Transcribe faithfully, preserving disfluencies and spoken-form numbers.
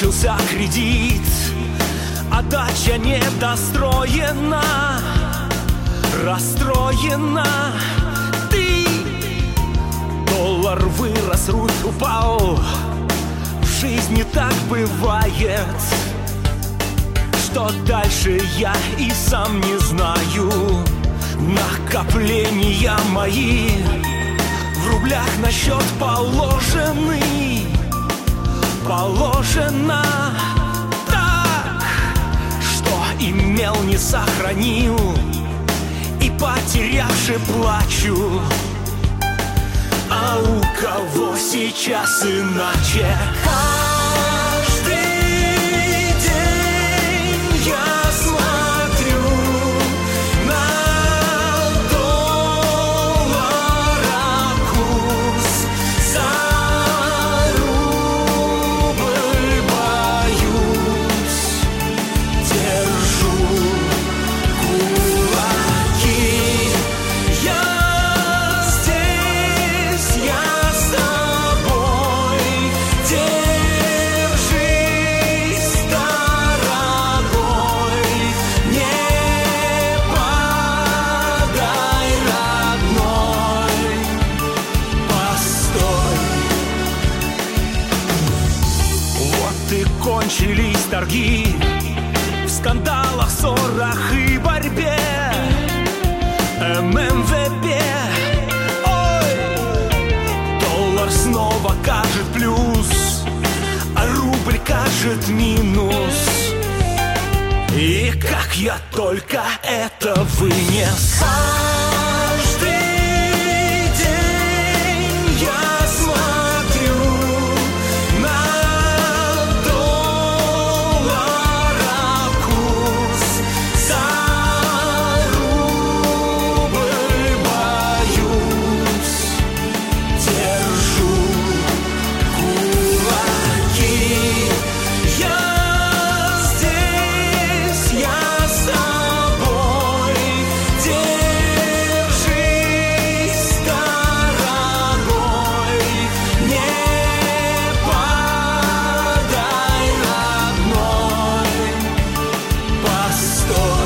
кончился кредит, а дача недостроена, расстроена. Ты, доллар вырос, рубль упал. В жизни так бывает, что дальше я и сам не знаю. Накопления мои в рублях на счет положены, положено так, что имел, не сохранил, и потерявши плачу. А у кого сейчас иначе? Каждый день я смотрю на доллара курс, за рубль боюсь, держу кулаки. Я здесь, я с тобой, держись, дорогой, не падай, родной, постой. Вот и кончились торги в скандалах, ссорах и борьбе. эм эм вэ пэ, ой, доллар снова кажет плюс, а рубль кажет минус. И как я только это вынес. Каждый день я смотрю на доллара курс, за рубль боюсь, держу кулаки. Я здесь, я с тобой, держись, дорогой, не падай, родной, постой.